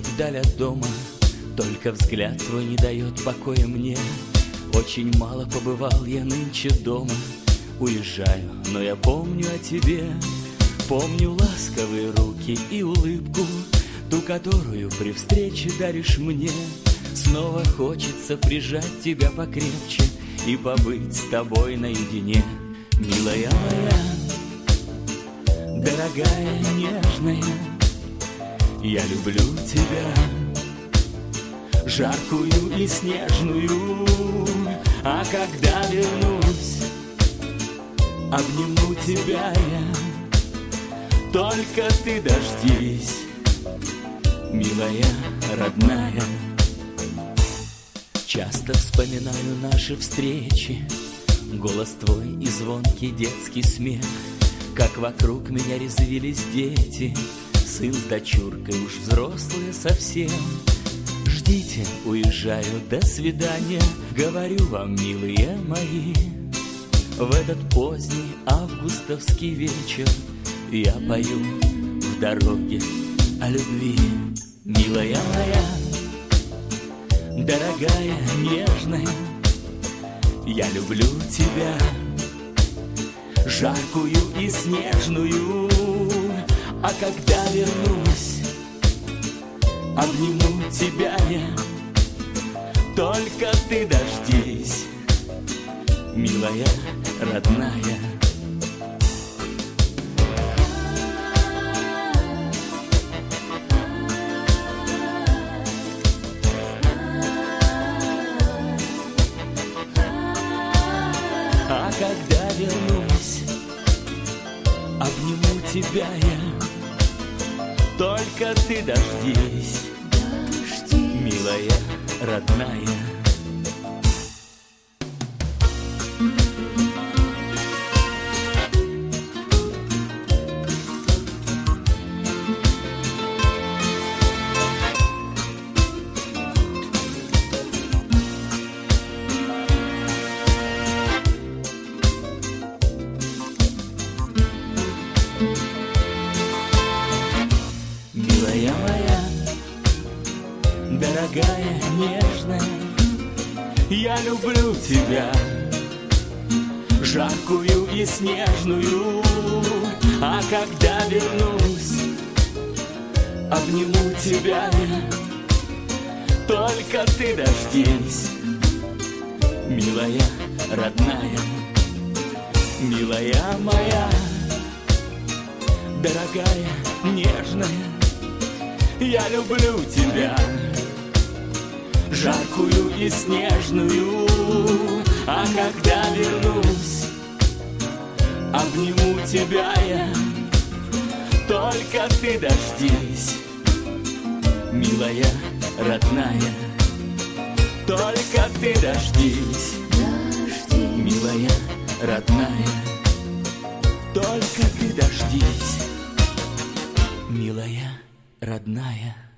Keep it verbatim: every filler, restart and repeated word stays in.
вдаль от дома, только взгляд твой не дает покоя мне. Очень мало побывал я нынче дома, уезжаю, но я помню о тебе. Помню ласковые руки и улыбку, ту, которую при встрече даришь мне. Снова хочется прижать тебя покрепче и побыть с тобой наедине. Милая моя, дорогая, нежная, я люблю тебя, жаркую и снежную. А когда вернусь, обниму тебя я, только ты дождись, милая, родная. Часто вспоминаю наши встречи, голос твой и звонкий детский смех, как вокруг меня резвились дети, сын с дочуркой уж взрослые совсем. Ждите, уезжаю, до свидания, говорю вам, милые мои. В этот поздний августовский вечер я пою в дороге о любви. Милая моя, дорогая, нежная, я люблю тебя, жаркую и снежную. А когда вернусь, обниму тебя я, только ты дождись, милая, родная. А когда вернусь, обниму тебя я, только ты дождись, милая, родная. Милая моя, дорогая, нежная, я люблю тебя, жаркую и снежную. А когда вернусь, обниму тебя я, только ты дождись, милая, родная. Милая моя, дорогая, нежная, я люблю тебя, жаркую и снежную. А когда вернусь, обниму тебя я, только ты дождись, милая, родная. Только ты дождись, милая, родная. Только ты дождись, милая, родная.